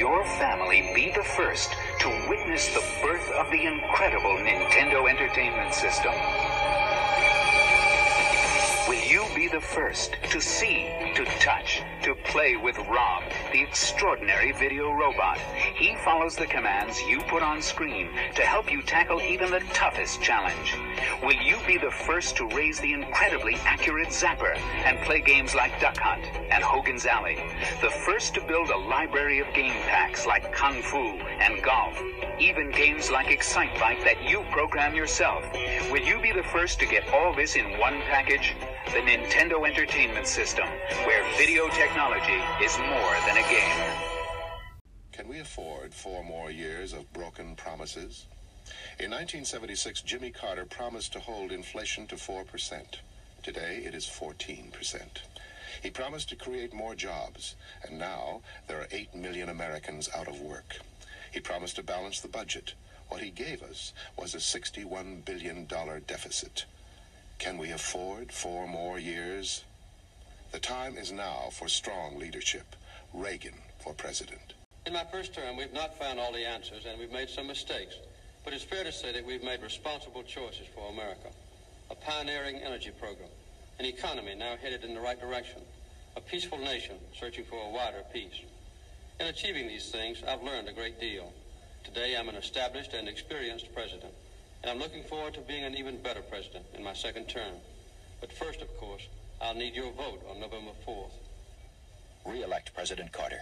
your family be the first to witness the birth of the incredible Nintendo Entertainment System? Will you be the first to see, to touch, to play with Rob, the extraordinary video robot? He follows the commands you put on screen to help you tackle even the toughest challenge. Will you be the first to raise the incredibly accurate Zapper and play games like Duck Hunt and Hogan's Alley? The first to build a library of game packs like Kung Fu and golf? Even games like Excitebike that you program yourself. Will you be the first to get all this in one package? The Nintendo Entertainment System, where video technology is more than a game. Can we afford 4 more years of broken promises? In 1976, Jimmy Carter promised to hold inflation to 4%. Today, it is 14%. He promised to create more jobs, and now there are 8 million Americans out of work. He promised to balance the budget. What he gave us was a $61 billion deficit. Can we afford 4 more years? The time is now for strong leadership. Reagan for president. In my first term, we've not found all the answers, and we've made some mistakes. But it's fair to say that we've made responsible choices for America. A pioneering energy program, an economy now headed in the right direction, a peaceful nation searching for a wider peace. In achieving these things, I've learned a great deal. Today, I'm an established and experienced president, and I'm looking forward to being an even better president in my second term. But first, of course, I'll need your vote on November 4th. Re-elect President Carter.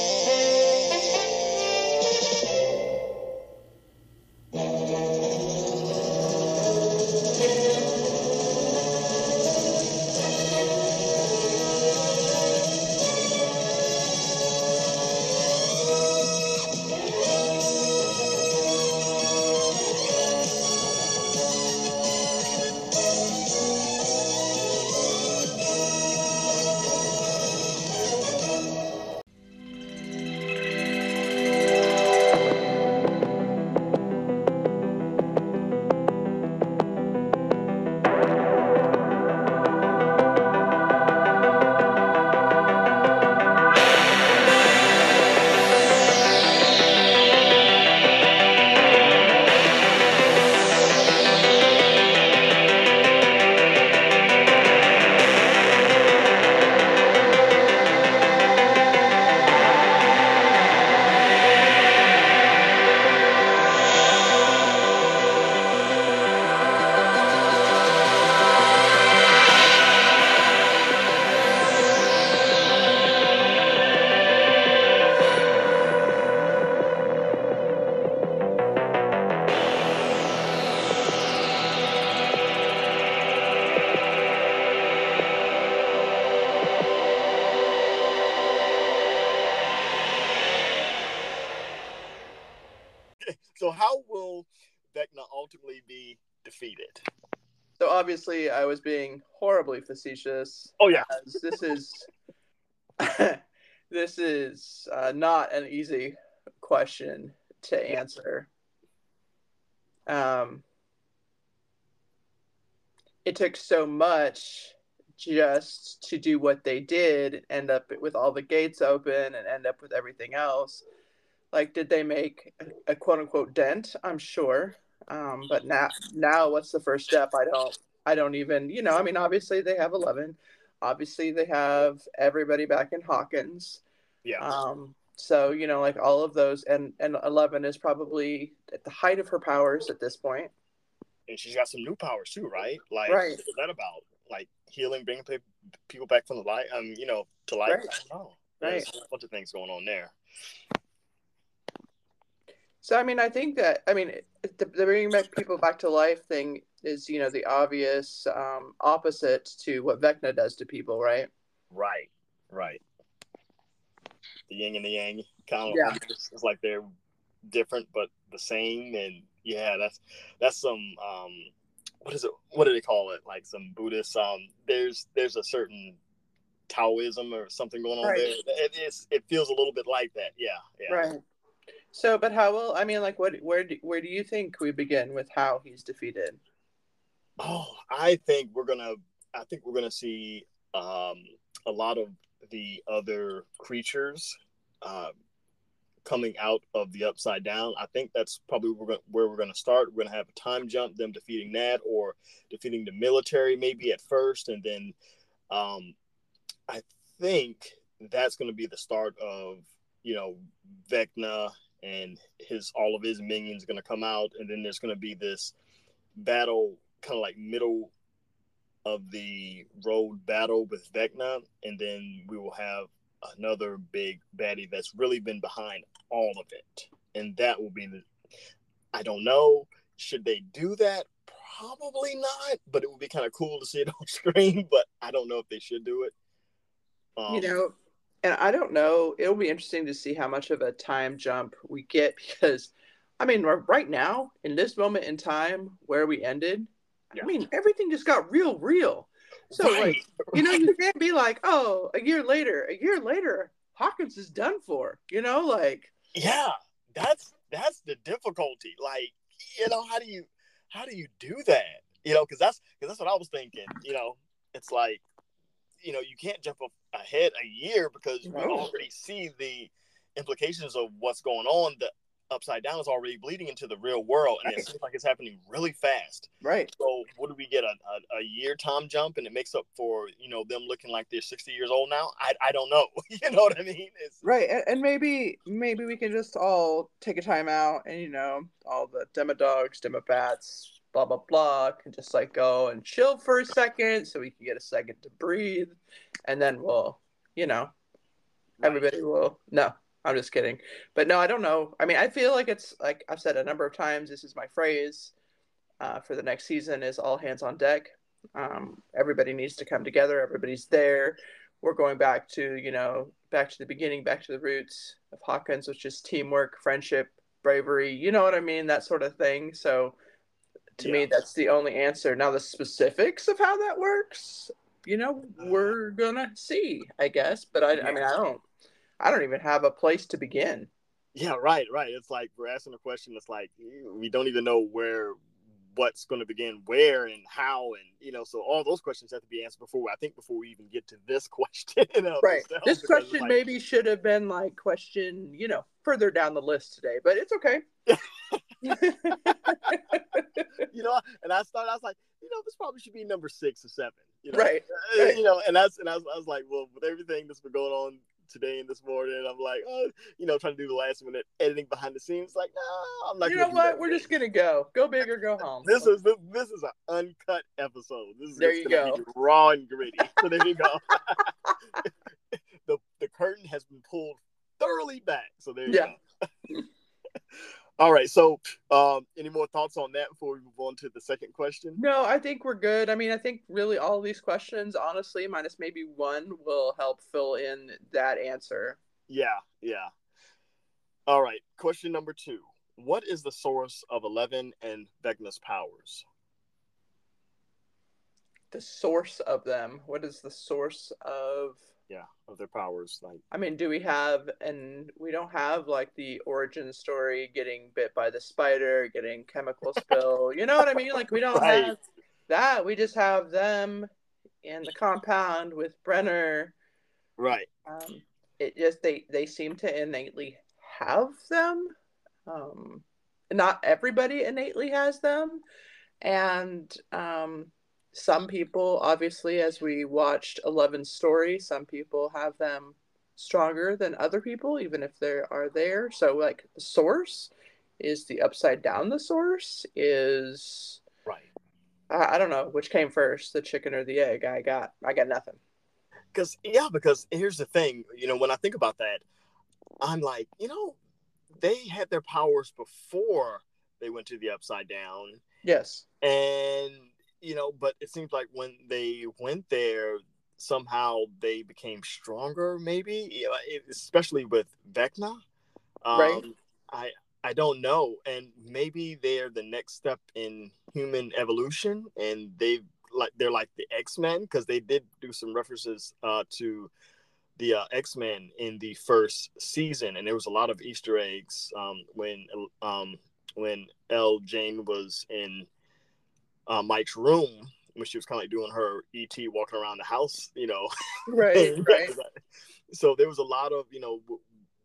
So how will Vecna ultimately be defeated? So obviously I was being horribly facetious. Oh, yeah. This is this is not an easy question to answer. It took so much just to do what they did, end up with all the gates open and end up with everything else. Like, did they make a quote-unquote dent? I'm sure. But now what's the first step? I don't even, I mean, obviously they have 11. Obviously they have everybody back in Hawkins. Yeah. So, like all of those, and 11 is probably at the height of her powers at this point. And she's got some new powers too, right? Like, right. What is that about? Like healing, bringing people back from the light, to life. Right. I don't know. Right. There's a bunch of things going on there. So, I mean, I think that, the bringing back people back to life thing is, the obvious opposite to what Vecna does to people, right? Right. The yin and the yang, kind of. Yeah. It's like they're different but the same, and yeah, that's some what do they call it? Like some Buddhist. There's a certain Taoism or something going on right. there. It feels a little bit like that. Yeah. Right. So, but how will, where do you think we begin with how he's defeated? Oh, I think we're gonna see a lot of the other creatures coming out of the Upside Down. I think that's probably where we're going to start. We're going to have a time jump, them defeating that or defeating the military maybe at first. And then I think that's going to be the start of, Vecna and all of his minions going to come out. And then there's going to be this battle, kind of like middle of the road battle with Vecna. And then we will have another big baddie that's really been behind all of it. And that will be I don't know. Should they do that? Probably not, but it would be kind of cool to see it on screen, but I don't know if they should do it. And I don't know. It'll be interesting to see how much of a time jump we get because, right now, in this moment in time where we ended, everything just got real. So, right. You can't be like, oh, a year later, Hawkins is done for, Yeah, that's the difficulty. Like, how do you do that? Because that's what I was thinking. It's like, you can't jump ahead a year because we already see the implications of what's going on. The Upside Down is already bleeding into the real world, and it seems like it's happening really fast. Right. So what do we get, a year time jump, and it makes up for them looking like they're 60 years old now? I don't know. You know what I mean? Right, and maybe we can just all take a time out, and all the demodogs, demobats, blah blah blah, can just go and chill for a second, so we can get a second to breathe, and then we'll, everybody will. No, I'm just kidding. But no, I don't know. I feel like it's like I've said a number of times, this is my phrase for the next season is all hands on deck. Everybody needs to come together. Everybody's there. We're going back to, back to the beginning, back to the roots of Hawkins, which is teamwork, friendship, bravery, you know what I mean? That sort of thing. So to me, that's the only answer. Now, the specifics of how that works, we're going to see, I guess. But I don't even have a place to begin. Yeah, right. It's like we're asking a question that's like we don't even know what's going to begin where and how, and so all those questions have to be answered before we even get to this question. Right. This question maybe should have been question, further down the list today, but it's okay. And I was like, this probably should be number 6 or 7. Right. And I was like, well, with everything that's been going on today and this morning, I'm like, trying to do the last minute editing behind the scenes. Like, no, I'm not. You know what? We're just gonna go big or go home. This is an uncut episode. There you go. Be raw and gritty. So there you go. the curtain has been pulled thoroughly back. So there you go. All right. So, any more thoughts on that before we move on to the second question? No, I think we're good. I think really all these questions, honestly, minus maybe one, will help fill in that answer. Yeah. All right. Question number 2. What is the source of Eleven and Vecna's powers? The source of them. What is the source of... of their powers? Do we have, and we don't have the origin story, getting bit by the spider, getting chemical spill, you know what I mean? We don't have that. We just have them in the compound with Brenner. Right. It just, they seem to innately have them. Not everybody innately has them. And, some people, obviously, as we watched Eleven's story, some people have them stronger than other people, even if they are there. So, the source is the Upside Down. The source is right. I don't know which came first, the chicken or the egg. I got nothing. Because here's the thing. When I think about that, I'm like, they had their powers before they went to the Upside Down. Yes. And but it seems like when they went there, somehow they became stronger, maybe, especially with Vecna. Right. I don't know. And maybe they're the next step in human evolution, and they're like the X-Men, because they did do some references to the X-Men in the first season, and there was a lot of Easter eggs when Elle Jane was in Mike's room when she was kind of doing her ET walking around the house, Right. So there was a lot of,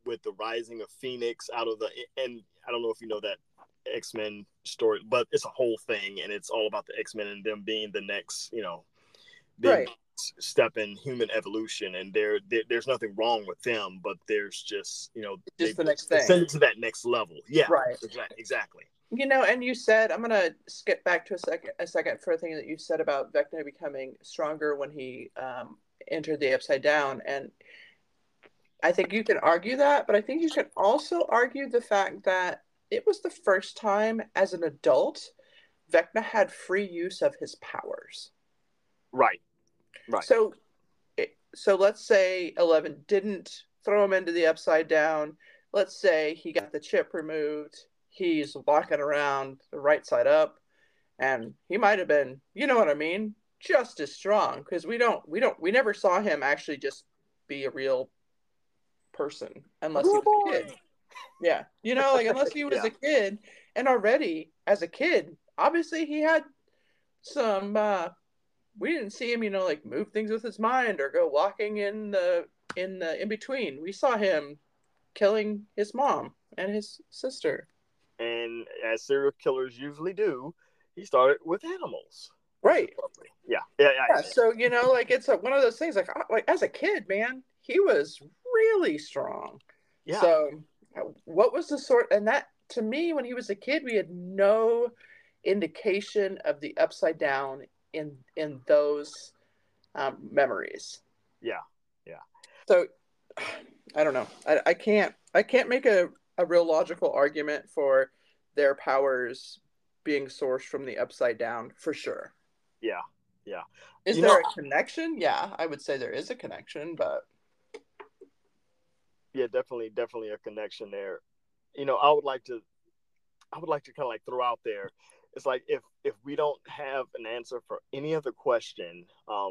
with the rising of Phoenix out of and I don't know if you know that X-Men story, but it's a whole thing, and it's all about the X-Men and them being the next, big Right. step in human evolution. And there's nothing wrong with them, but there's just, Just the next they thing. send it to that next level. Yeah, Right. exactly. And you said, I'm gonna skip back to a second for a thing that you said about Vecna becoming stronger when he entered the Upside Down, and I think you can argue that, but I think you can also argue the fact that it was the first time as an adult Vecna had free use of his powers. Right. So let's say 11 didn't throw him into the Upside Down. Let's say he got the chip removed. He's walking around the right side up, and he might have been, you know what I mean, just as strong, because we never saw him actually just be a real person unless he was a kid. Yeah, unless he was Yeah. a kid, and already as a kid, obviously he had some. We didn't see him, like move things with his mind or go walking in the in between. We saw him killing his mom and his sister. And as serial killers usually do, he started with animals. Right. Yeah. So it's one of those things. Like as a kid, man, he was really strong. Yeah. So what was the sort? And that, to me, when he was a kid, we had no indication of the Upside Down in those memories. Yeah. So I don't know. I can't make a real logical argument for their powers being sourced from the Upside Down for sure. Yeah. Is there a connection? Yeah, I would say there is a connection, but yeah, definitely a connection there. I would like to kind of like throw out there. It's like if we don't have an answer for any other question,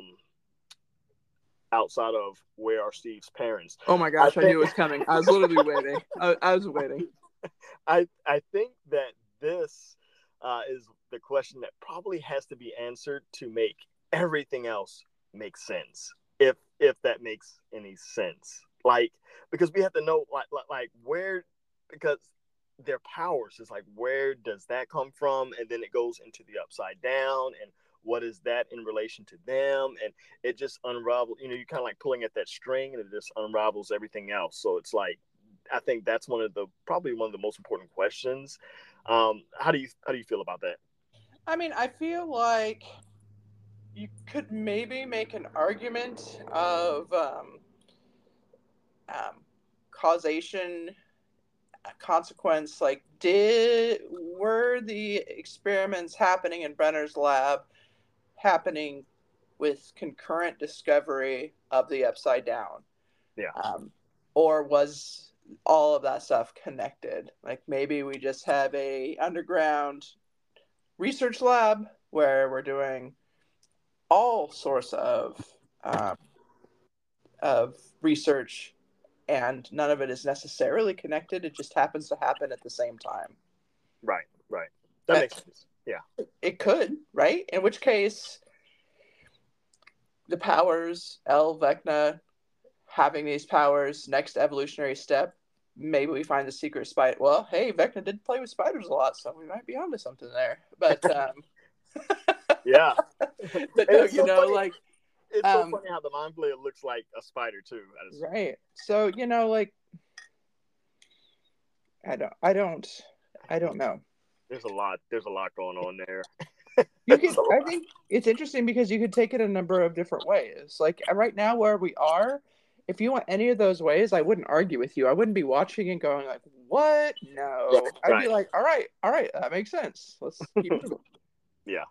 outside of where are Steve's parents. Oh my gosh, I knew it was coming. I was literally waiting. I was waiting. I think that this is the question that probably has to be answered to make everything else make sense. If that makes any sense. Like, because we have to know like where, because their powers is like, where does that come from? And then it goes into the Upside Down, and what is that in relation to them? And it just unravels, you're kind of like pulling at that string, and it just unravels everything else. So it's like, I think that's probably one of the most important questions. How do you feel about that? I mean, I feel like you could maybe make an argument of causation, consequence. Like, were the experiments happening in Brenner's lab happening with concurrent discovery of the Upside Down? Yeah. Or was all of that stuff connected? Like, maybe we just have a underground research lab where we're doing all sorts of research, and none of it is necessarily connected. It just happens to happen at the same time. Right. That makes sense. Yeah. It could, right? In which case, the powers, Vecna having these powers, next evolutionary step, maybe we find the secret spider. Well, hey, Vecna did play with spiders a lot, so we might be onto something there. But yeah. But no, it's so funny how the mind flayer looks like a spider too. Right. So I don't know. There's a lot going on there. I think it's interesting because you could take it a number of different ways. Like right now where we are, if you want any of those ways, I wouldn't argue with you. I wouldn't be watching and going like, what? No. I'd be like, all right, that makes sense. Let's keep moving. Yeah.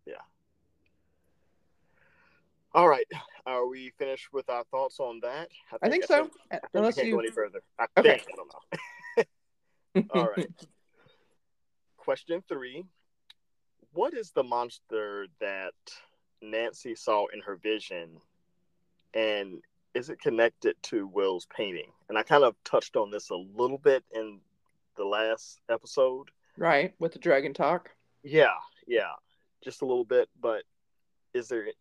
All right. Are we finished with our thoughts on that? I think so. Unless we can't go any further. I don't know. All right. Question 3. What is the monster that Nancy saw in her vision, and is it connected to Will's painting? And I kind of touched on this a little bit in the last episode. Right, with the dragon talk. Yeah, just a little bit. But is there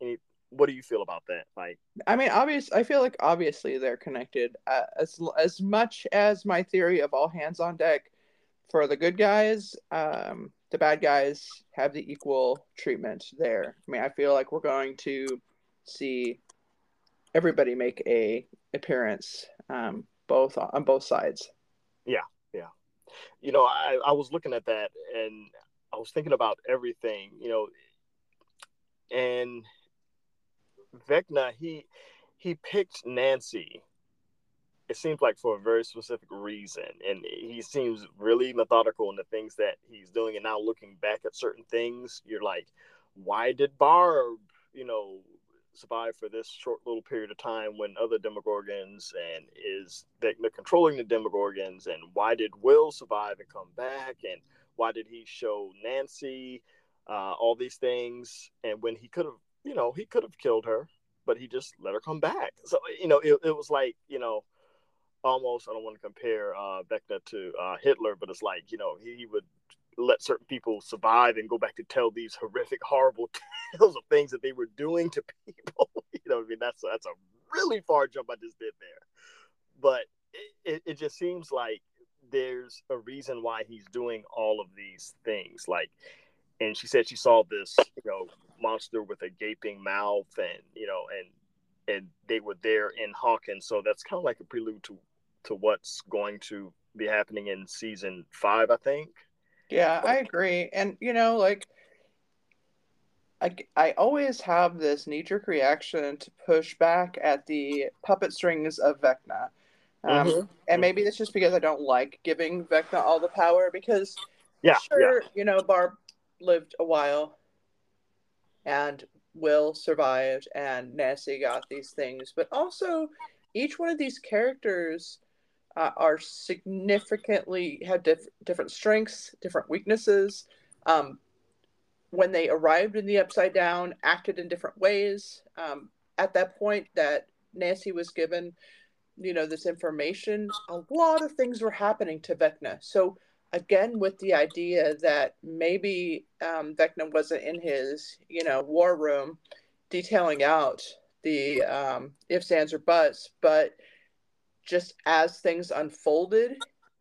what do you feel about that? Like, I mean, I feel like obviously they're connected. As much as my theory of all hands on deck for the good guys, the bad guys have the equal treatment there. I mean, I feel like we're going to see everybody make a appearance, both on both sides. yeah, yeah. You know, I was looking at that and I was thinking about everything, you know, and Vecna, he picked Nancy. It seems like for a very specific reason, and he seems really methodical in the things that he's doing. And now looking back at certain things, you're like, why did Barb, you know, survive for this short little period of time when other Demogorgons and is Vecna controlling the Demogorgons, and why did Will survive and come back, and why did he show Nancy all these things, and when he could have, you know, he could have killed her, but he just let her come back. So, you know, it was like, you know, almost, I don't want to compare Vecna to Hitler, but it's like, you know, he would let certain people survive and go back to tell these horrific, horrible tales of things that they were doing to people. You know what I mean? That's a really far jump I just did there. But it just seems like there's a reason why he's doing all of these things. Like, and she said she saw this, you know, monster with a gaping mouth, and, you know, and they were there in Hawkins. So that's kind of like a prelude to what's going to be happening in season 5, I think. Yeah, I agree. And you know, like I always have this knee-jerk reaction to push back at the puppet strings of Vecna. And maybe it's just because I don't like giving Vecna all the power, because Yeah, sure, you know, Barb lived a while and Will survived and Nancy got these things, but also each one of these characters are significantly have different strengths, different weaknesses. Um, when they arrived in the Upside Down, acted in different ways. At that point that Nancy was given, you know, this information, a lot of things were happening to Vecna. So again, with the idea that maybe Vecna wasn't in his, you know, war room detailing out the ifs, ands, or buts, but just as things unfolded,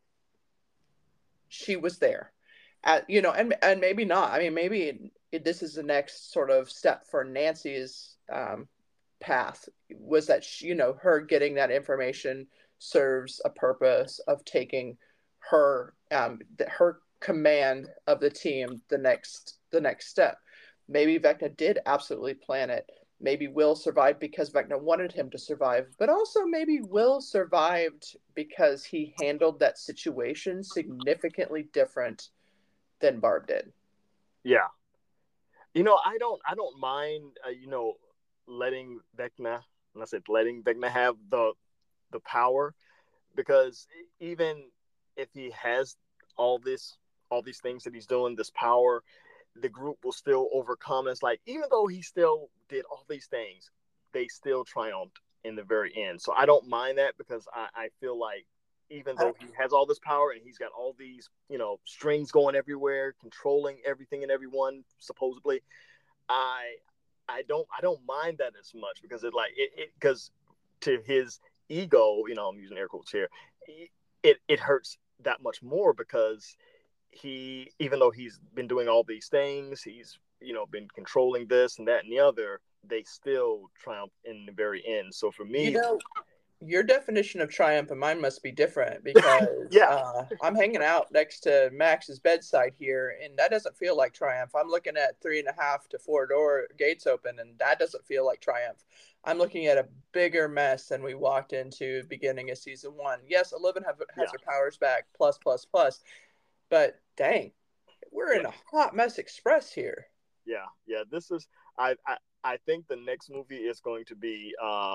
she was there. You know, and maybe not. I mean, maybe this is the next sort of step for Nancy's path, was that she, you know, her getting that information serves a purpose of taking her her command of the team the next step. Maybe Vecna did absolutely plan it. Maybe Will survived because Vecna wanted him to survive, but also maybe Will survived because he handled that situation significantly different than Barb did. yeah. You know, I don't mind, you know, letting Vecna, and I said letting Vecna have the power, because even if he has all this all these things that he's doing, this power, the group will still overcome. It's like, even though he still did all these things, they still triumphed in the very end. So I don't mind that, because I feel like even though he has all this power and he's got all these, you know, strings going everywhere, controlling everything and everyone, supposedly, I I don't mind that as much, because it because to his ego, you know, I'm using air quotes here, it hurts that much more, because he, even though he's been doing all these things, he's, you know, been controlling this and that and the other, they still triumph in the very end. So for You me, know, your definition of triumph and mine must be different, because yeah, I'm hanging out next to Max's bedside here, and that doesn't feel like triumph. I'm looking at 3.5 to 4 door gates open, and that doesn't feel like triumph. I'm looking at a bigger mess than we walked into beginning of season 1. Yes, 11 has yeah, her powers back, plus, plus, plus, but dang, we're yeah, in a hot mess express here. yeah. This is, I think the next movie is going to be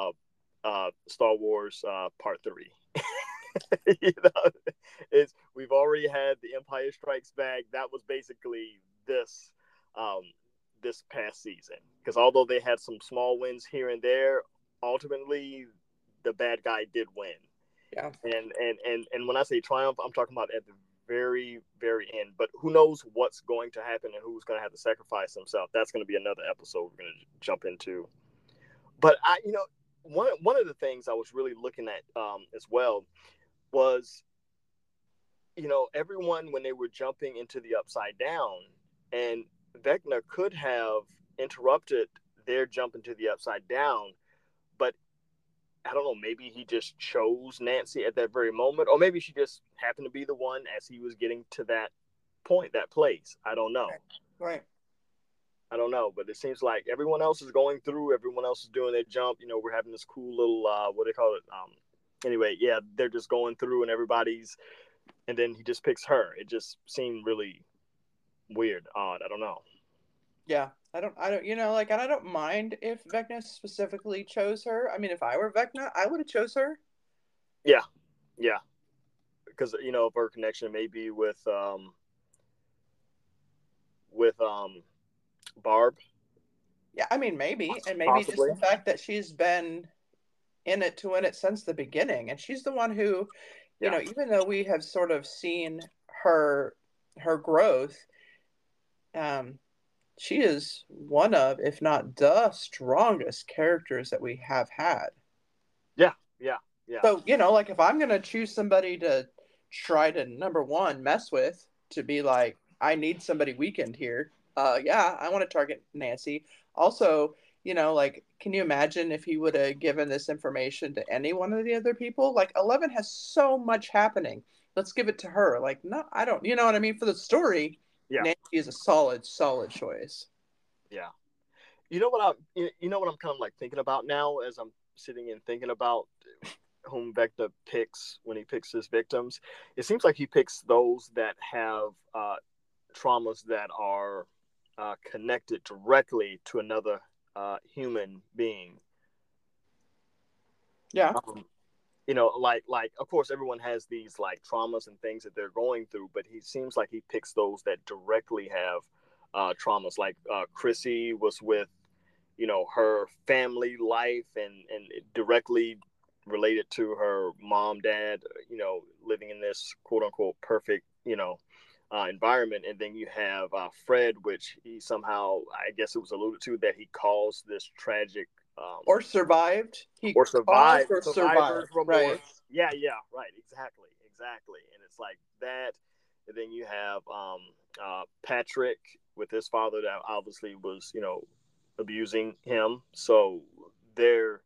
Star Wars Part 3. You know, we've already had the Empire Strikes Back. That was basically this um, this past season, because although they had some small wins here and there, ultimately the bad guy did win. Yeah. And when I say triumph, I'm talking about at the very very end. But who knows what's going to happen and who's going to have to sacrifice himself? That's going to be another episode we're going to jump into. But one of the things I was really looking at as well was, everyone when they were jumping into the upside down, and Vecna could have interrupted their jump into the upside down, but I don't know, maybe he just chose Nancy at that very moment, or maybe she just happened to be the one as he was getting to that point, that place. I don't know. Right. I don't know, but it seems like everyone else is going through, everyone else is doing their jump. We're having this cool little, what do they call it? Anyway, yeah, they're just going through and and then he just picks her. It just seemed really weird, odd. I don't know. Yeah, I don't, like, and I don't mind if Vecna specifically chose her. I mean, if I were Vecna, I would have chose her. Yeah, because of her connection maybe with Barb. Yeah, I mean, maybe, and maybe Possibly. just the fact that she's been in it to win it since the beginning, and she's the one who, even though we have sort of seen her growth, she is one of, if not the strongest characters that we have had. Yeah. So, like, if I'm going to choose somebody to try to, number one, mess with, to be like, I need somebody weakened here. Yeah, I want to target Nancy. Also, like, can you imagine if he would have given this information to any one of the other people? Like, 11 has so much happening. Let's give it to her. Like, no, I don't, you know what I mean? For the story, Nancy is a solid choice. Yeah. You know what I'm kind of like thinking about now as I'm sitting and thinking about whom Vecna picks when he picks his victims? It seems like he picks those that have traumas that are connected directly to another human being. Yeah. Like of course everyone has these like traumas and things that they're going through, but he seems like he picks those that directly have traumas. Like Chrissy was with her family life and directly related to her mom, dad, living in this quote unquote perfect environment. And then you have Fred, which he somehow, I guess it was alluded to, that he caused this tragic or survived. Survived. Right. Yeah, right. Exactly. And it's like that. And then you have Patrick with his father that obviously was, abusing him. So there's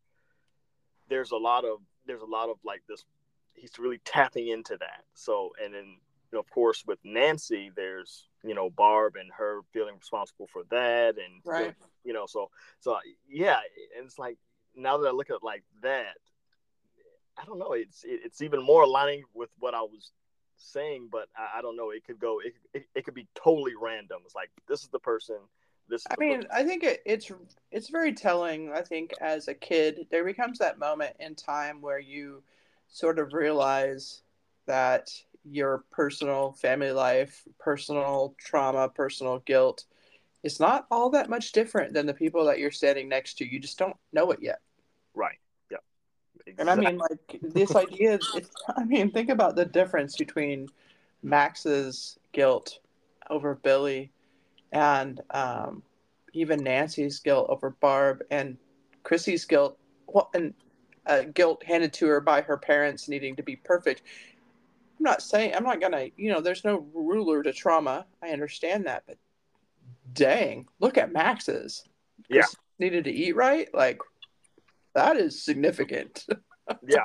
a lot of like this, he's really tapping into that. So, and then of course with Nancy there's Barb and her feeling responsible for that, and right. So yeah, and it's like now that I look at it like that, I don't know, it's even more aligning with what I was saying, but I don't know, it could go, it could be totally random. It's like this is the person. I think it's very telling. I think as a kid, there becomes that moment in time where you sort of realize that your personal family life, personal trauma, personal guilt is not all that much different than the people that you're standing next to. You just don't know it yet. Right. Yeah. Exactly. And I mean, like, this idea, think about the difference between Max's guilt over Billy and even Nancy's guilt over Barb, and Chrissy's guilt, guilt handed to her by her parents needing to be perfect. I'm not gonna, there's no ruler to trauma. I understand that, but dang, look at Max's. Yeah. Needed to eat right. Like, that is significant. Yeah.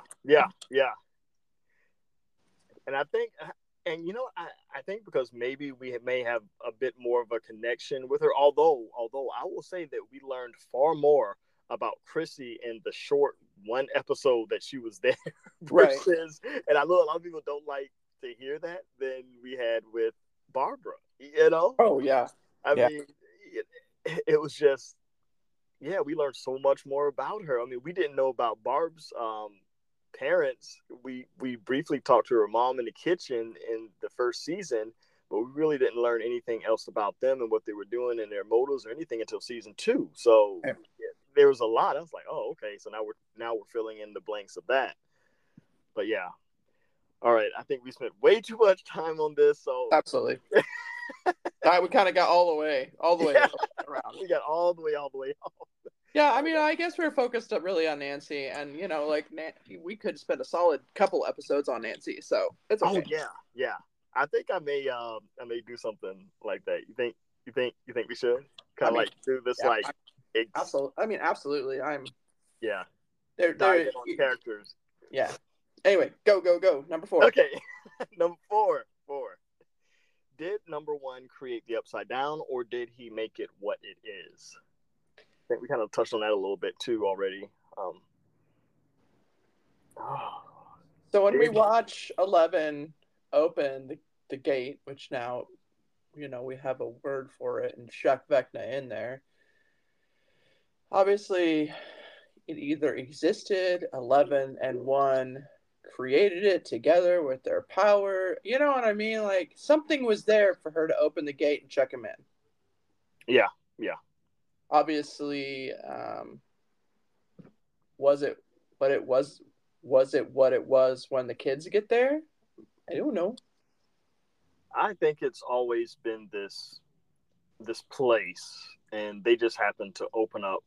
And I think, and I think because maybe we may have a bit more of a connection with her, although I will say that we learned far more about Chrissy in the short one episode that she was there versus, right. And I know a lot of people don't like to hear that, than we had with Barbara, Oh yeah. I mean, it was just, yeah, we learned so much more about her. I mean, we didn't know about Barb's parents. We briefly talked to her mom in the kitchen in the first season, but we really didn't learn anything else about them and what they were doing and their motives or anything until season 2. So there was a lot. I was like, oh, okay. So now we're filling in the blanks of that. But yeah. All right. I think we spent way too much time on this. So absolutely. All right, we kind of got all the way around. We got all the way off. Yeah, I mean, I guess we're focused up really on Nancy, and like we could spend a solid couple episodes on Nancy, so it's okay. Oh yeah. I think I may do something like that. You think we should I kind of mean, like do this yeah, like absolutely. I mean, absolutely. yeah, There, dive in on characters. Yeah. Anyway, go. Number 4. Okay, number four. Did number 1 create the Upside Down, or did he make it what it is? I think we kind of touched on that a little bit too already. So when we watch 11 open the gate, which now, we have a word for it, and Chuck Vecna in there. Obviously, it either existed, 11 and 1 created it together with their power. You know what I mean? Like, something was there for her to open the gate and check him in. Yeah. Obviously, was it what it was? Was it what it was when the kids get there? I don't know. I think it's always been this place, and they just happened to open up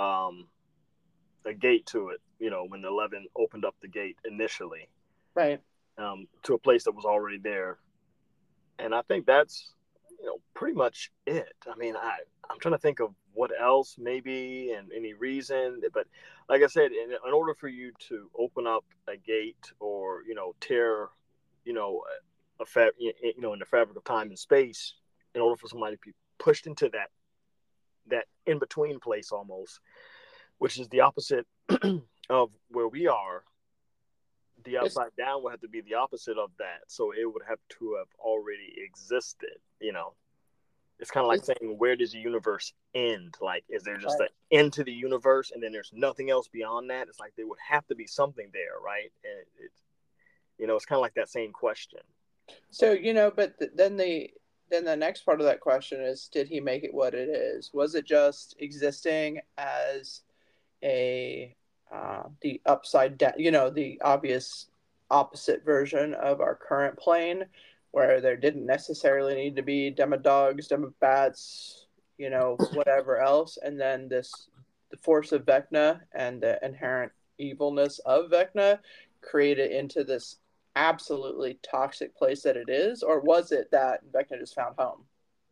a gate to it. When 11 opened up the gate initially, right, to a place that was already there, and I think that's pretty much it. I mean, I'm trying to think of what else maybe and any reason, but like I said, in order for you to open up a gate or tear in the fabric of time and space, in order for somebody to be pushed into that in between place almost, which is the opposite of where we are. The Upside Down would have to be the opposite of that, so it would have to have already existed. It's kind of like saying, where does the universe end? Like, is there just an end to the universe and then there's nothing else beyond that? It's like there would have to be something there, right? And it's kind of like that same question. So but then the next part of that question is, did he make it what it is? Was it just existing as the upside down, the obvious opposite version of our current plane, where there didn't necessarily need to be demodogs, demobats, whatever else, and then the force of Vecna and the inherent evilness of Vecna created into this absolutely toxic place that it is? Or was it that Vecna just found home?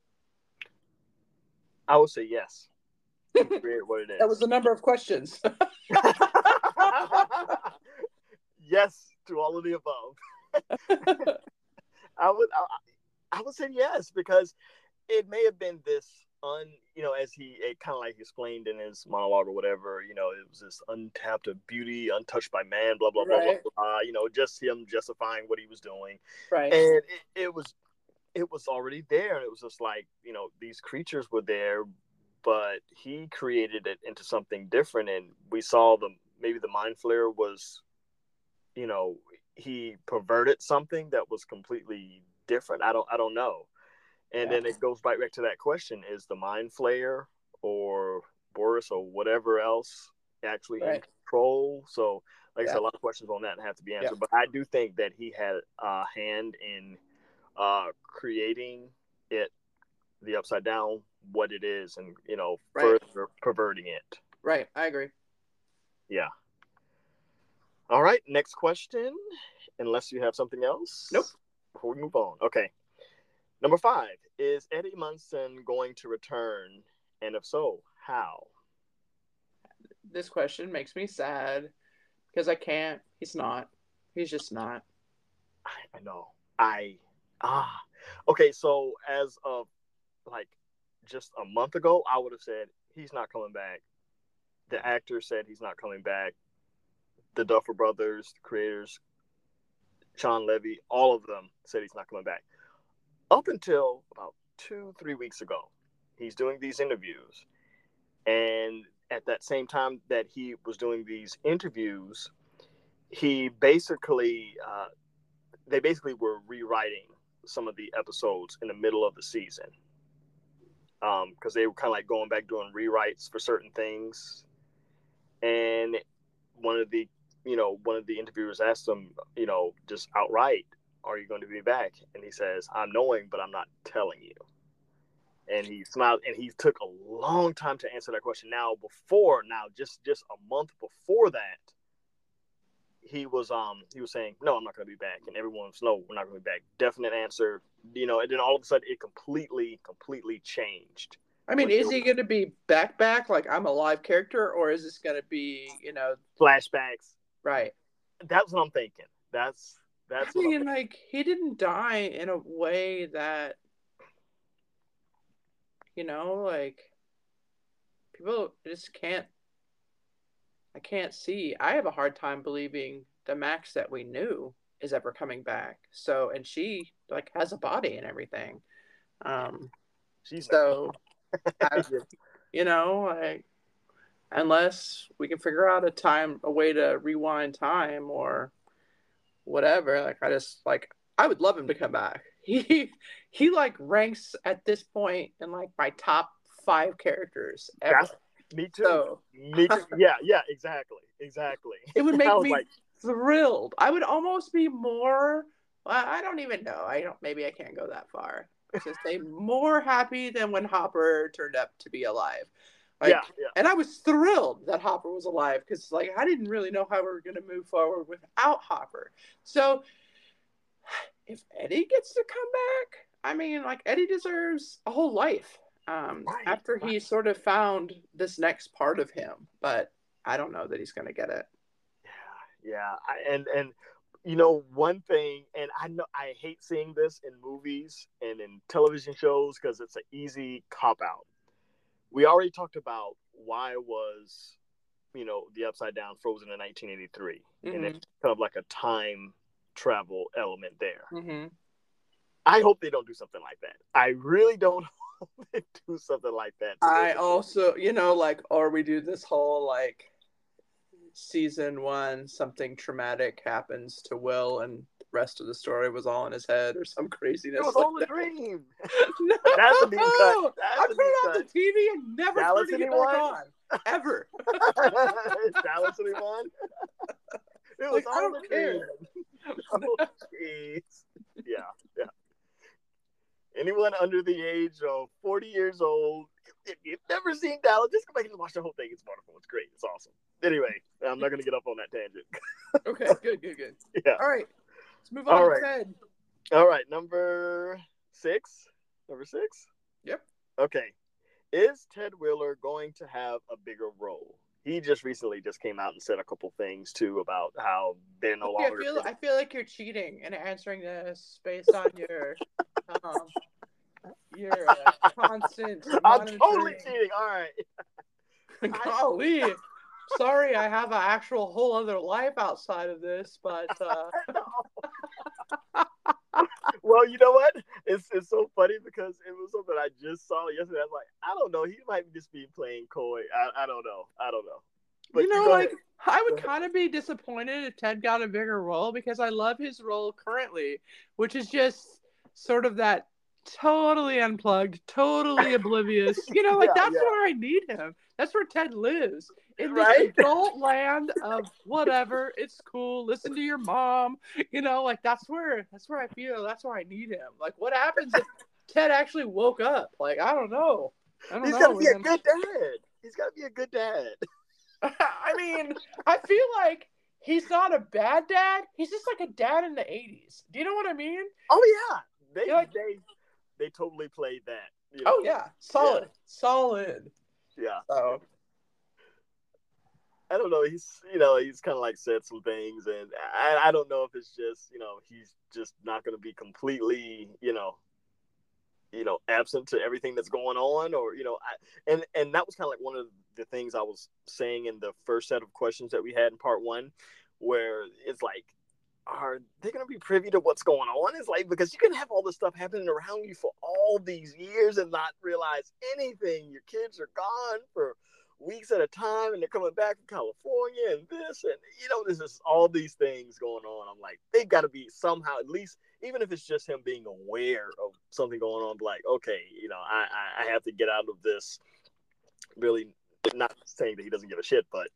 I would say yes. Create what it is. That was the number of questions. Yes to all of the above. I would say yes, because it may have been this as it kind of like explained in his monologue or whatever, it was this untapped of beauty, untouched by man, blah blah blah, right. blah blah. Just him justifying what he was doing, right? And it was already there, and it was just like these creatures were there, but he created it into something different, and we saw maybe the mind flare was, he perverted something that was completely different. I don't know. And then it goes right back to that question: is the mind flayer or Boris or whatever else actually in control? So, like I said, a lot of questions on that have to be answered. But I do think that he had a hand in creating it, the Upside Down, what it is, and further perverting it. Right, I agree. Yeah. All right, next question. Unless you have something else. Nope. Before we move on. Okay. Number 5, is Eddie Munson going to return? And if so, how? This question makes me sad because I can't. He's not. He's just not. I know. Okay, so as of like just a month ago, I would have said he's not coming back. The actor said he's not coming back. The Duffer Brothers, the creators, Sean Levy, all of them said he's not coming back. Up until about 2-3 weeks ago, he's doing these interviews. And at that same time that he was doing these interviews, he basically, they basically were rewriting some of the episodes in the middle of the season. Because they were kind of like going back doing rewrites for certain things. And one of the interviewers asked him, just outright, are you going to be back? And he says, I'm knowing, but I'm not telling you. And he smiled, and he took a long time to answer that question. Just a month before that, he was saying, no, I'm not going to be back. And everyone was, no, we're not going to be back. Definite answer, and then all of a sudden it completely changed. I mean, is he going to be back like I'm a live character, or is this going to be, flashbacks? Right. That's what I'm thinking. That's I mean, like, he didn't die in a way that, like, people just I can't see. I have a hard time believing the Max that we knew is ever coming back. So, and she, like, has a body and everything. She's so, like, unless we can figure out a way to rewind time or whatever, like, I would love him to come back. He like ranks at this point in like my top 5 characters ever. Me too. Me too. Yeah, exactly. It would make me thrilled. I would almost be more. I don't even know. Maybe I can't go that far. Just say more happy than when Hopper turned up to be alive. Yeah. And I was thrilled that Hopper was alive because, like, I didn't really know how we were going to move forward without Hopper. So, if Eddie gets to come back, I mean, like, Eddie deserves a whole life after he sort of found this next part of him. But I don't know that he's going to get it. Yeah. And one thing, and I know I hate seeing this in movies and in television shows because it's an easy cop-out. We already talked about why was, the Upside Down frozen in 1983. Mm-hmm. And it's kind of like a time travel element there. Mm-hmm. I hope they don't do something like that. I really don't hope they do something like that. I also, or we do this whole, like, season 1, something traumatic happens to Will and the rest of the story was all in his head or some craziness. It was like all a dream. No! That's a deep cut. I put it on the TV and never turned it back on. Ever. Dallas anyone? It was all a dream. Oh, jeez. Yeah. Anyone under the age of 40 years old, if you've never seen Dallas, just go back and watch the whole thing. It's wonderful. It's great. It's awesome. Anyway, I'm not going to get up on that tangent. Okay, good. Yeah. All right. Let's move on to Ted. All right, number 6? Number 6? Yep. Okay. Is Ted Wheeler going to have a bigger role? He just recently came out and said a couple things, too, about how they're no longer... I feel like you're cheating and answering this based on your constant... I'm totally cheating. All right. Golly. Sorry, I have an actual whole other life outside of this, but... Well, you know what? It's so funny because it was something I just saw yesterday. I was like, I don't know. He might just be playing coy. I don't know. But I would kind of be disappointed if Ted got a bigger role because I love his role currently, which is just sort of that totally unplugged, totally oblivious. That's where I need him. That's where Ted lives. In this adult land of whatever, it's cool. Listen to your mom. That's where I feel. That's where I need him. Like, what happens if Ted actually woke up? Like, I don't know. He's got to be a good dad. He's got to be a good dad. I mean, I feel like he's not a bad dad. He's just like a dad in the 80s. Do you know what I mean? Oh, yeah. They totally played that. Oh, yeah. Solid. Yeah. So... I don't know. He's kind of like said some things, and I don't know if it's just, he's just not going to be completely, absent to everything that's going on, or, and that was kind of like one of the things I was saying in the first set of questions that we had in part 1, where it's like, are they going to be privy to what's going on? It's like, because you can have all this stuff happening around you for all these years and not realize anything. Your kids are gone for weeks at a time, and they're coming back from California, and this, and there's just all these things going on. I'm like, they've got to be somehow, at least, even if it's just him being aware of something going on, like, okay, I have to get out of this. Really, not saying that he doesn't give a shit, but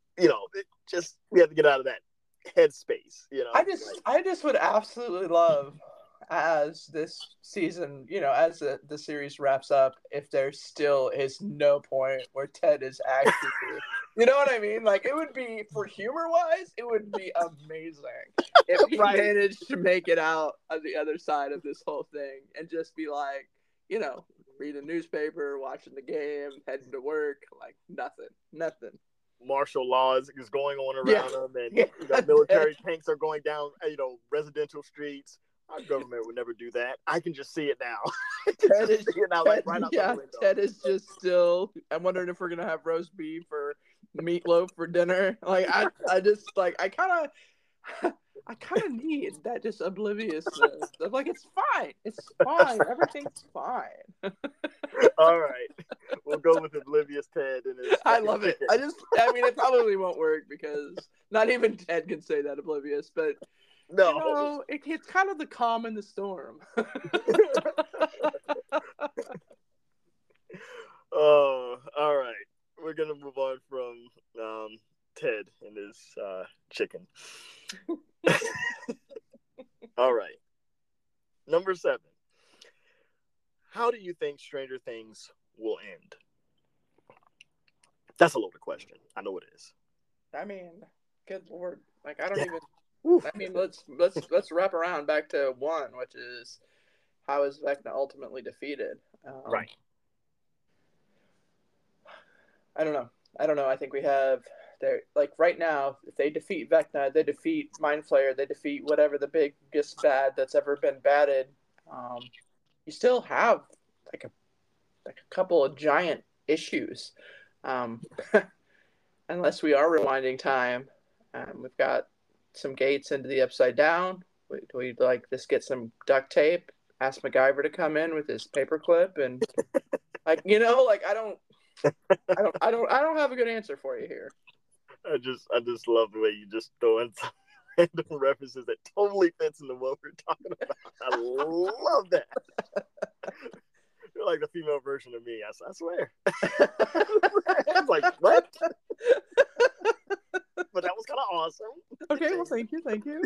we have to get out of that headspace. I just would absolutely love as this season, as the series wraps up, if there still is no point where Ted is actually, you know what I mean? Like, it would be, for humor-wise, it would be amazing if he Right. managed to make it out on the other side of this whole thing and just be like, reading a newspaper, watching the game, heading to work, like nothing. Martial law is going on around them, and military tanks are going down, residential streets. Our government would never do that. I can just see it now. Ted is right out the window. Ted is just still. I'm wondering if we're gonna have roast beef or meatloaf for dinner. Like I just like I kind of need that just obliviousness. I'm like, it's fine. Everything's fine. All right, we'll go with oblivious Ted. I love it. It probably won't work because not even Ted can say that oblivious, but. No, it's kind of the calm in the storm. Oh, all right. We're gonna move on from Ted and his chicken. All right. Number 7. How do you think Stranger Things will end? That's a loaded question. I know it is. I mean, good Lord. Like, I don't even... Oof. I mean, let's wrap around back to 1, which is how is Vecna ultimately defeated? Right. I don't know. I think we have right now, if they defeat Vecna, they defeat Mind Flayer, they defeat whatever the biggest bad that's ever been batted. You still have like a couple of giant issues, unless we are rewinding time. We've got some gates into the Upside Down. We'd like just get some duct tape, ask MacGyver to come in with his paperclip, and I don't have a good answer for you here. I just love the way you just throw in some random references that totally fits into what we're talking about. I love that. You're like the female version of me. I swear. I'm like, what? But that was kind of awesome. Okay, well, thank you.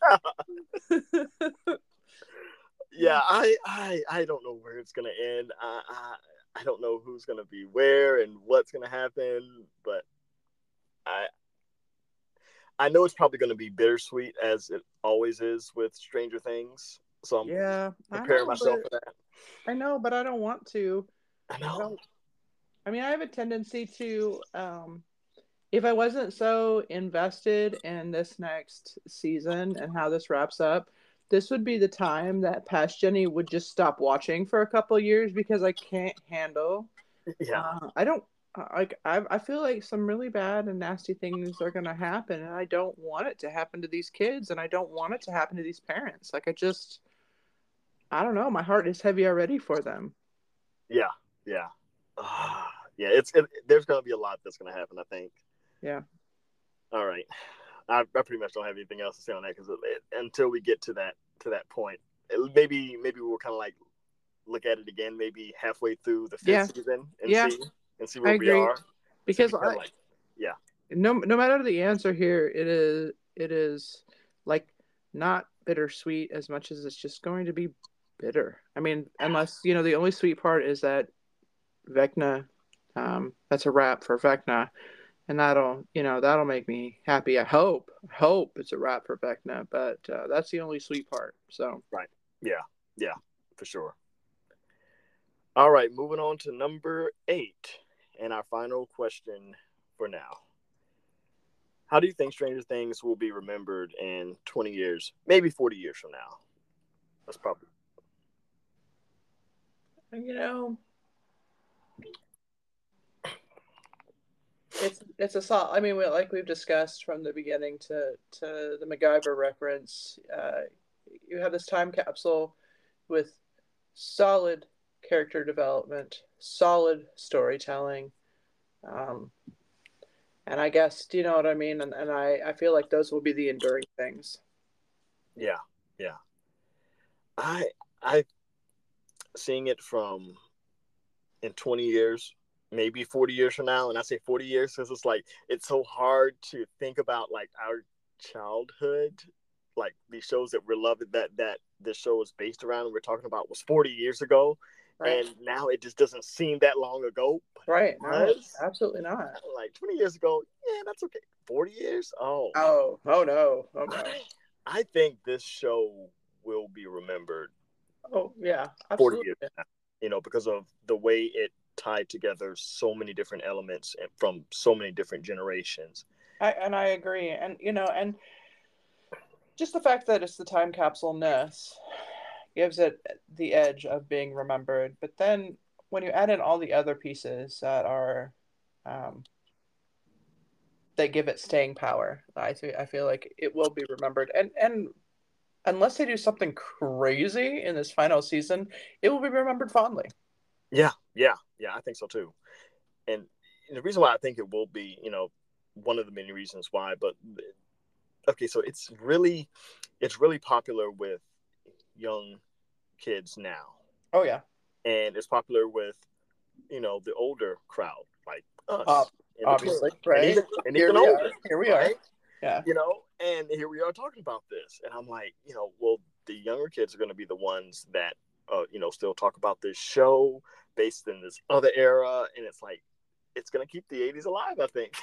Yeah, I don't know where it's gonna end. I don't know who's gonna be where and what's gonna happen, but I know it's probably gonna be bittersweet, as it always is with Stranger Things. So I'm preparing myself for that. I know, but I don't want to. I know. I have a tendency to, if I wasn't so invested in this next season and how this wraps up, this would be the time that Past Jenny would just stop watching for a couple of years because I can't handle. Yeah. I feel like some really bad and nasty things are going to happen, and I don't want it to happen to these kids, and I don't want it to happen to these parents. Like, I don't know. My heart is heavy already for them. Yeah. Yeah. There's going to be a lot that's going to happen, I think. Yeah. All right. I pretty much don't have anything else to say on that because until we get to that point, maybe we'll kind of like look at it again, maybe halfway through the 5th season and see where we are. Because no matter the answer here, it is like not bittersweet as much as it's just going to be bitter. Unless the only sweet part is that Vecna, that's a wrap for Vecna. And that'll make me happy. I hope it's a wrap for Vecna, but that's the only sweet part. So right, yeah, for sure. All right, moving on to number 8, and our final question for now. How do you think Stranger Things will be remembered in 20 years, maybe 40 years from now? That's probably. It's a solid. Like we've discussed from the beginning to the MacGyver reference, you have this time capsule with solid character development, solid storytelling, and I guess, do you know what I mean? And I feel like those will be the enduring things. Yeah. I seeing it from in 20 years. Maybe 40 years from now, and I say 40 years because it's like it's so hard to think about like our childhood, like these shows that we're loving, that this show is based around and we're talking about was 40 years ago. Right. And now it just doesn't seem that long ago. Right. No, Was, absolutely not. like 20 years ago, yeah, that's okay. 40 years? Oh. Oh no. Oh no. I think this show will be remembered Oh yeah, 40 absolutely. years now, you know, because of the way it tied together so many different elements and from so many different generations. I agree, and and just the fact that it's the time capsule-ness gives it the edge of being remembered. But then when you add in all the other pieces that are, um, they give it staying power, I feel like it will be remembered. And unless they do something crazy in this final season, it will be remembered fondly. Yeah, I think so too. And the reason why I think it will be, you know, one of the many reasons why, but okay, so it's really popular with young kids now. Oh yeah, And it's popular with, you know, the older crowd, like us. obviously, right? And Here even we older. are. Here we right? are. Yeah. You know, and here we are talking about this. And I'm like, you know, well, the younger kids are going to be the ones that, you know, still talk about this show based in this other era. And it's like, it's going to keep the 80s alive, I think.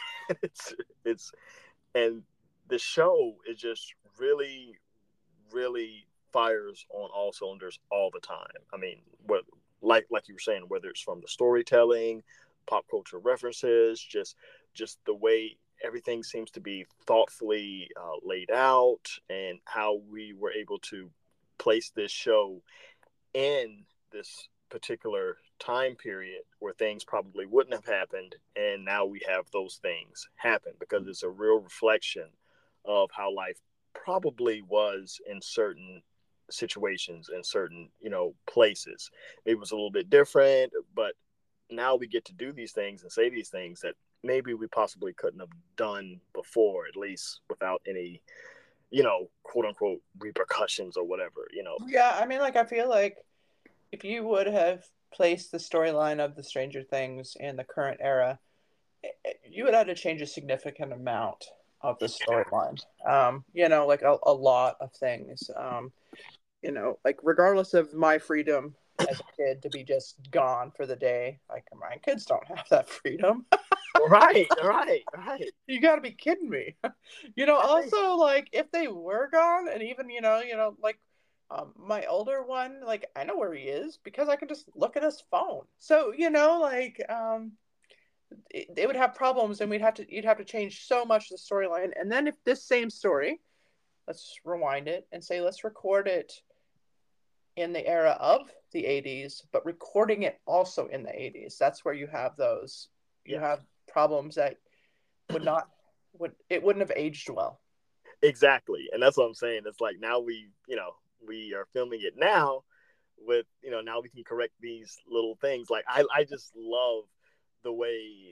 And the show is just really, really fires on all cylinders all the time. I mean, like you were saying, whether it's from the storytelling, pop culture references, just the way everything seems to be thoughtfully laid out, and how we were able to place this show in this particular time period where things probably wouldn't have happened, and now we have those things happen because it's a real reflection of how life probably was in certain situations and certain, you know, places. It was a little bit different, but now we get to do these things and say these things that maybe we possibly couldn't have done before, at least without any, you know, quote unquote repercussions or whatever, you know. Yeah, I mean, like, I feel like if you would have placed the storyline of the Stranger Things in the current era, you would have to change a significant amount of the storyline. You know, like a lot of things. You know, like regardless of my freedom as a kid to be just gone for the day, like my kids don't have that freedom. Right. You got to be kidding me. You know, also like if they were gone, and even like my older one, like I know where he is because I can just look at his phone. So like they would have problems, and you'd have to change so much of the storyline. And then if this same story, let's rewind it and say let's record it in the era of the 80s, but recording it also in the 80s. That's where you have have problems that wouldn't have aged well. Exactly. And that's what I'm saying. It's like now we are filming it now with, you know, now we can correct these little things. Like I just love the way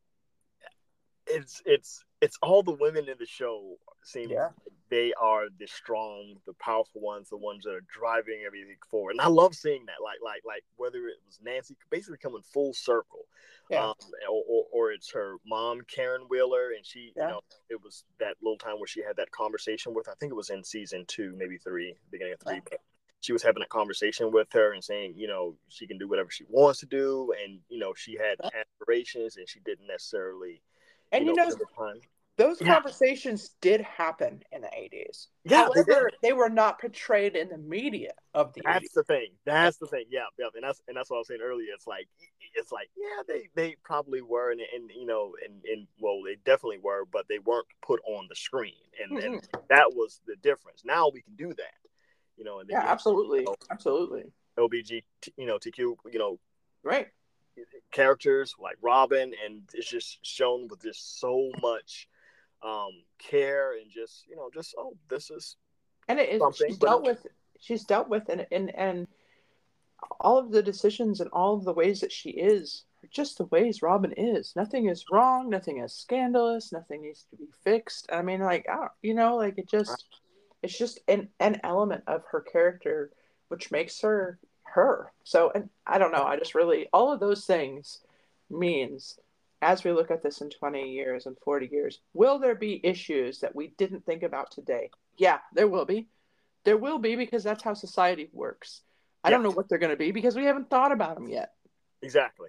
it's all the women in the show seem like they are the strong, the powerful ones, the ones that are driving everything forward. And I love seeing that. Like whether it was Nancy basically coming full circle, or it's her mom, Karen Wheeler, and she, you know, it was that little time where she had that conversation with, I think it was in season 2, maybe 3, beginning of 3, but she was having a conversation with her and saying, you know, she can do whatever she wants to do, and you know, she had aspirations, and she didn't necessarily. And those conversations did happen in the 80s. Yeah, however, they were not portrayed in the media of the 80s. That's the thing. Yeah. And that's what I was saying earlier. It's like yeah, they probably were, and you know, and well, they definitely were, but they weren't put on the screen, and that was the difference. Now we can do that, you know. And then absolutely, absolutely. LBG, you know, TQ, you know, right. Characters like Robin, and it's just shown with just so much care, and just, you know, just this is, and it is she's dealt with and all of the decisions and all of the ways that she is are just the ways Robin is. Nothing is wrong, nothing is scandalous, nothing needs to be fixed. I mean, like, like it's just an element of her character which makes her her. So, and I don't know, I just really, all of those things means as we look at this in 20 years and 40 years, will there be issues that we didn't think about today? Yeah, there will be. There will be, because that's how society works. I don't know what they're going to be because we haven't thought about them yet. Exactly.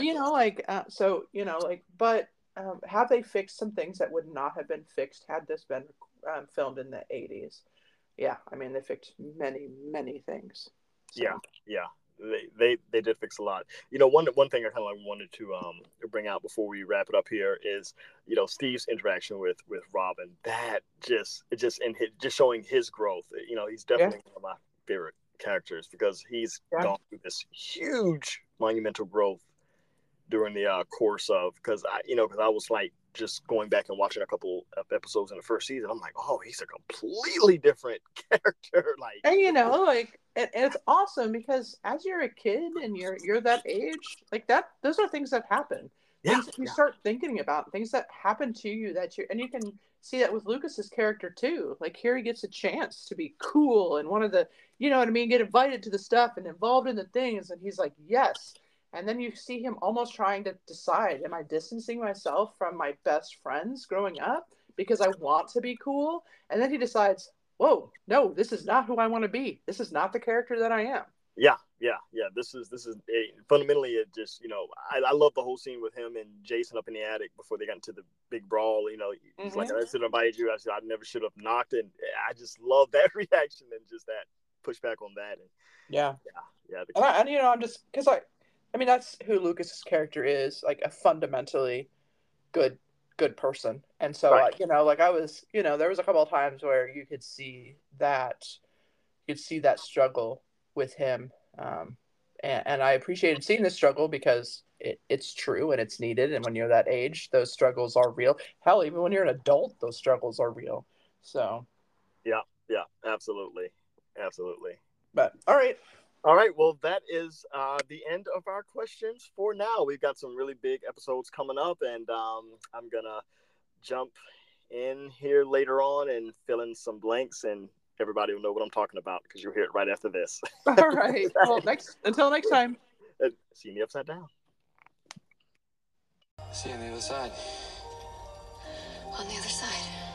But have they fixed some things that would not have been fixed had this been filmed in the 80s? Yeah, I mean, they fixed many, many things. So. Yeah. They did fix a lot. One thing I kind of like wanted to bring out before we wrap it up here is, Steve's interaction with Robin. That just showing his growth. He's definitely one of my favorite characters because he's gone through this huge monumental growth during the course of, because I was like just going back and watching a couple of episodes in the first season. I'm like, oh, he's a completely different character. Like, and and it's awesome because as you're a kid and you're that age, like that, those are things that happen. Things that you start thinking about, things that happen to you and you can see that with Lucas's character too. Like, here he gets a chance to be cool and one of the, get invited to the stuff and involved in the things, and he's like, yes. And then you see him almost trying to decide, am I distancing myself from my best friends growing up because I want to be cool? And then he decides, whoa, no, this is not who I want to be. This is not the character that I am. Yeah. This is fundamentally it. Just I love the whole scene with him and Jason up in the attic before they got into the big brawl. He's like, I should have invited you. I said I never should have knocked, and I just love that reaction and just that pushback on that. And I'm just because that's who Lucas's character is, like a fundamentally good person. And so I was, there was a couple of times where you could see that struggle with him. And I appreciated seeing this struggle because it's true and it's needed. And when you're that age, those struggles are real. Hell, even when you're an adult, those struggles are real. So. Yeah, absolutely. But all right. Well, that is the end of our questions for now. We've got some really big episodes coming up, and I'm going to jump in here later on and fill in some blanks, and everybody will know what I'm talking about because you'll hear it right after this. All right. Well, until next time. See you in the Upside Down. See you on the other side. On the other side.